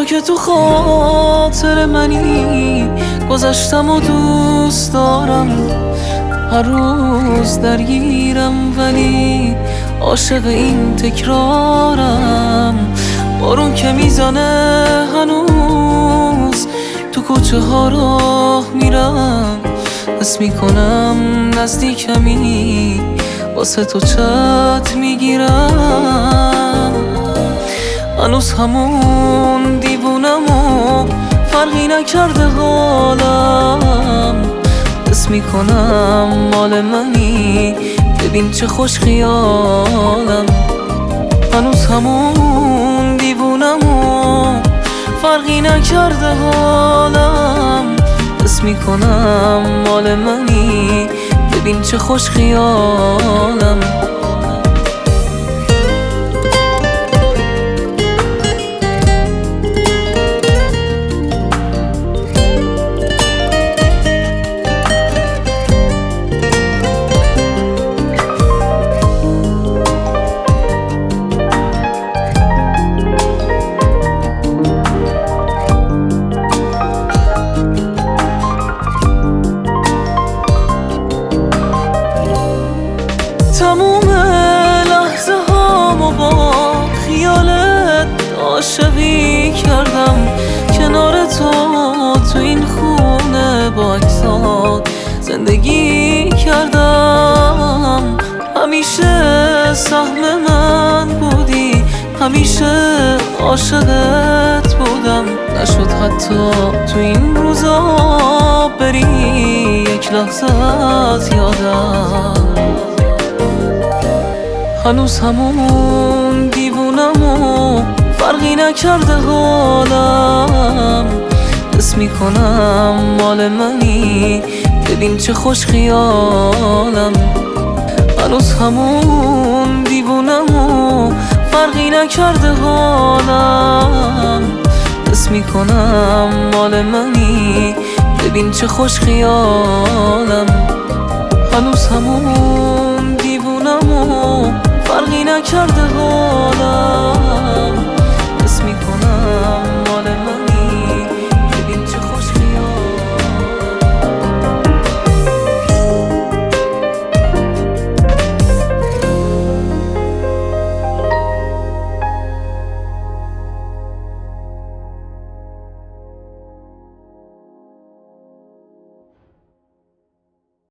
تو که تو خاطر منی، گذشتم و دوست دارم، هر روز درگیرم ولی عاشق این تکرارم. بارون که میزنه هنوز تو کوچه ها راه میرم، حس میکنم نزدیکمی، واسه تو چت میگیرم. هنوز همون دیوونم و فرقی نکرده حالم، حس میکنم مال منی، ببین چه خوش خیالم. هنوز همون دیوونم و فرقی نکرده حالم، حس میکنم مال منی، ببین چه خوش خیالم. تموم لحظه هامو با خیالت عاشقی کردم، کنار تو این خونه با عکسات زندگی کردم. همیشه سهم من بودی، همیشه عاشقت بودم، نشد حتی تو این روزا بری یک لحظه از یادم. هنوز همون دیوونم و فرقی نکرده حالم، حس میکنم مال منی، ببین چه خوش خیالم. هنوز همون دیوونم و فرقی نکرده حالم، حس میکنم مال منی، ببین چه خوش خیالم. هنوز همون دیوونم و فرقی نکرده حالم.